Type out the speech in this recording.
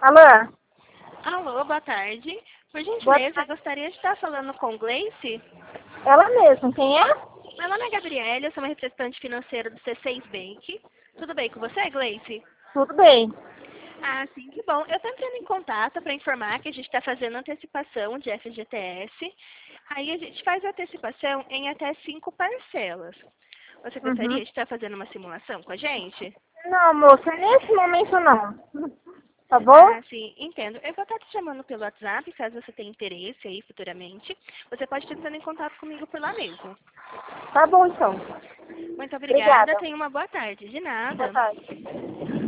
Alô? Alô, boa tarde. Por Boa gentileza, eu tarde. gostaria de estar falando com Gleice. Ela mesma, quem é? Meu nome é Gabriela, eu sou uma representante financeira do C6 Bank. Tudo bem com você, Gleice? Tudo bem. Ah, sim, que bom. Eu estou entrando em contato para informar que a gente está fazendo antecipação de FGTS. Aí a gente faz a antecipação em até 5 parcelas. Você Uhum. gostaria de estar fazendo uma simulação com a gente? Não, moça, nesse momento não. Tá bom? Ah, sim, entendo. Eu vou estar te chamando pelo WhatsApp, caso você tenha interesse aí futuramente. Você pode estar entrando em contato comigo por lá mesmo. Tá bom então. Muito obrigada, Obrigada. tenha uma boa tarde. De Boa nada. tarde.